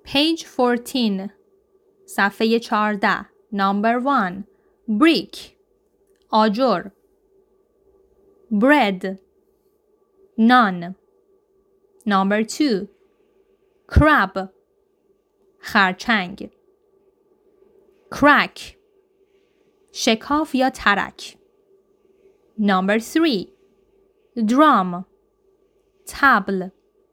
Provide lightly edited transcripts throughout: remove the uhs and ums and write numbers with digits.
Page 14 صفحه 14 Number 1 Brick آجر Bread Naan Number 2 Crab خرچنگ Crack شکاف یا ترک Number 3 Drum طبل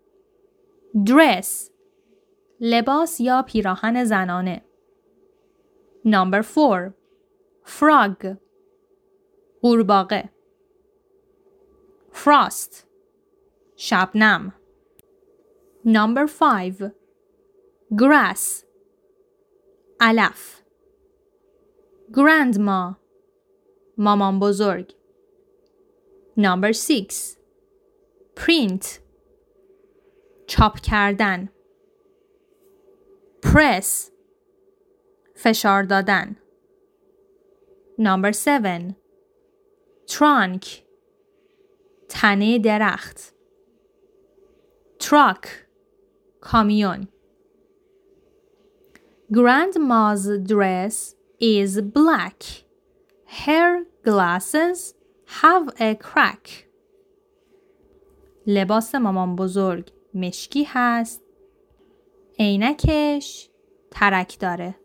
Dress لباس یا پیراهن زنانه Number 4 Frog قورباغه Frost شبنم Number 5 Grass علف Grandma مامان بزرگ Number 6 Print چاپ کردن Press فشار دادن Number 7 Trunk تنه درخت Truck کامیون Grandma's dress is black. Her glasses have a crack. لباس مامان بزرگ مشکی هست. عینکش ترک داره.